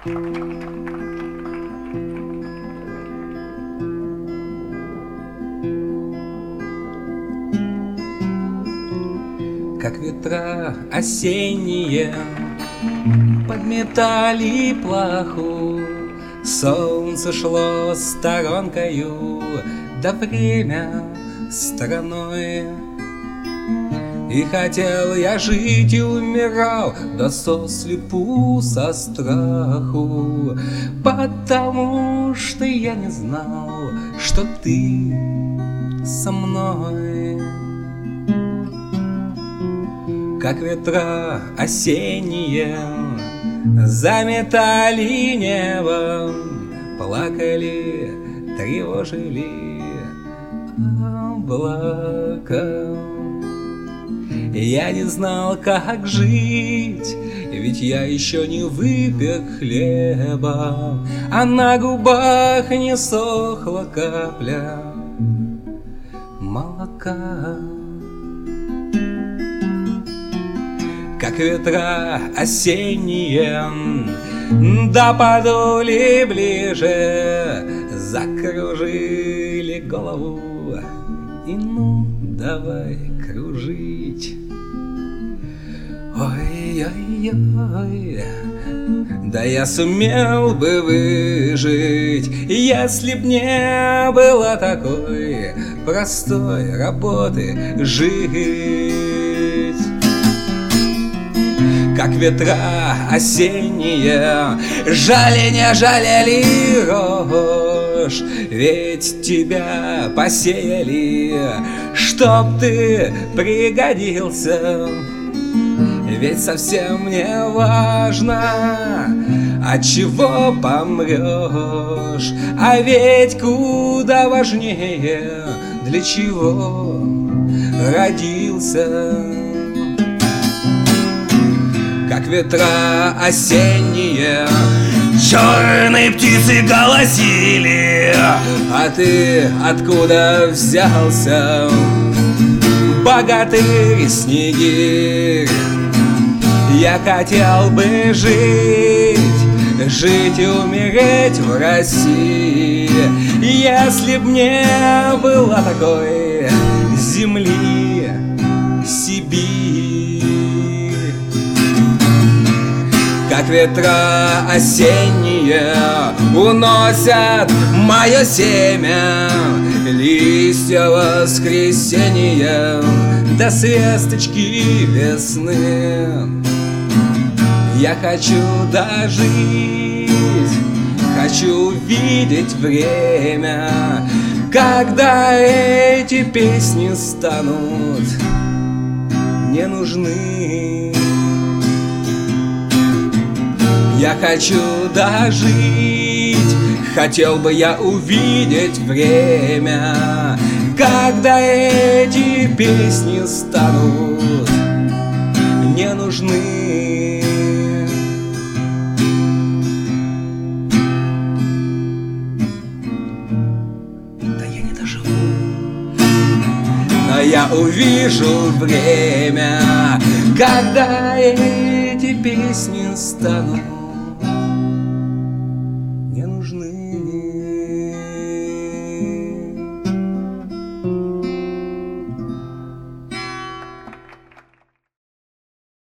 Как ветра осенние подметали плаху, солнце шло сторонкою, да время стороной. И хотел я жить и умирал, да сослепу со страху, потому что я не знал, что ты со мной. Как ветра осенние заметали небо, плакали, тревожили облака. Я не знал, как жить, ведь я еще не выпек хлеба, а на губах не сохла капля молока. Как ветра осенние, да подули ближе, закружили голову, и ну давай кружить. Ой-ой-ой, да я сумел бы выжить, если б не было такой простой работы жить. Как ветра осенние жали не жалели рожь, ведь тебя посеяли, чтоб ты пригодился. Ведь совсем не важно, от чего помрешь, а ведь куда важнее, для чего родился. Как ветра осенние черные птицы голосили, а ты откуда взялся, богатырь снегирь? Я хотел бы жить, жить и умереть в России, если б не было такой земли Сибирь. Как ветра осенние уносят мое семя, листья воскресенья до свесточки весны. Я хочу дожить, хочу видеть время, когда эти песни станут не нужны. Я хочу дожить, хотел бы я увидеть время, когда эти песни станут не нужны. Да я не доживу, но я увижу время, когда эти песни станут не нужны.